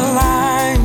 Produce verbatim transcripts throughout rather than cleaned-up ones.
line?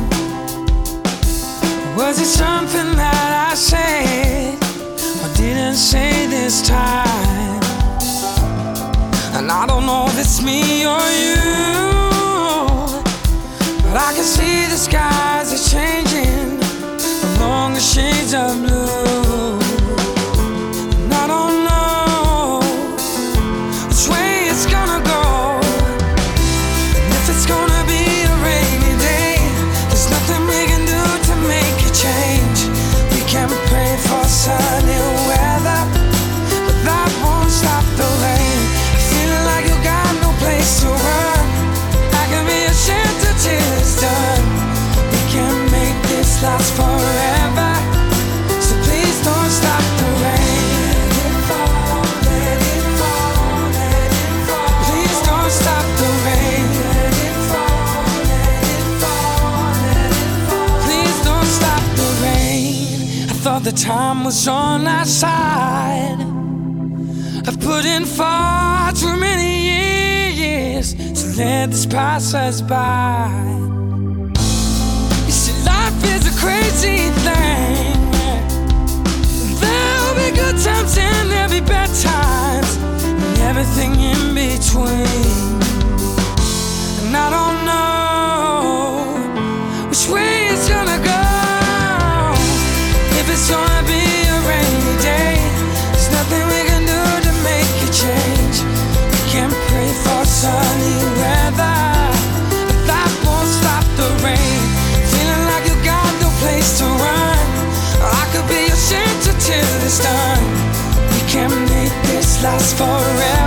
Was it something that I said or didn't say this time? And I don't know if it's me or you, but I can see the skies are changing along the shades of blue. And I don't know which way it's gonna go. And if it's gonna be a rainy day, there's nothing we can do to make it change. We can pray for sunny weather, but that won't stop the rain. Feeling like you got no place to run, I can be a shelter till it's done. We can make this last forever, so please don't stop the rain. Let it fall, let it fall, let it fall. Please don't stop the rain. Let it fall, let it fall, let it fall. Please don't stop the rain. I thought the time was on our side. I've put in far too many years to let this pass us by. You see, life is a crazy thing. There'll be good times and there'll be bad times, and everything in between. And I don't know which way it's gonna go. If it's gonna be a rainy day, there's nothing we can do to make it change. We can pray for sunny weather, but that won't stop the rain. Feeling like you got no place to run, I could be your shelter till it's done. We can make this last forever.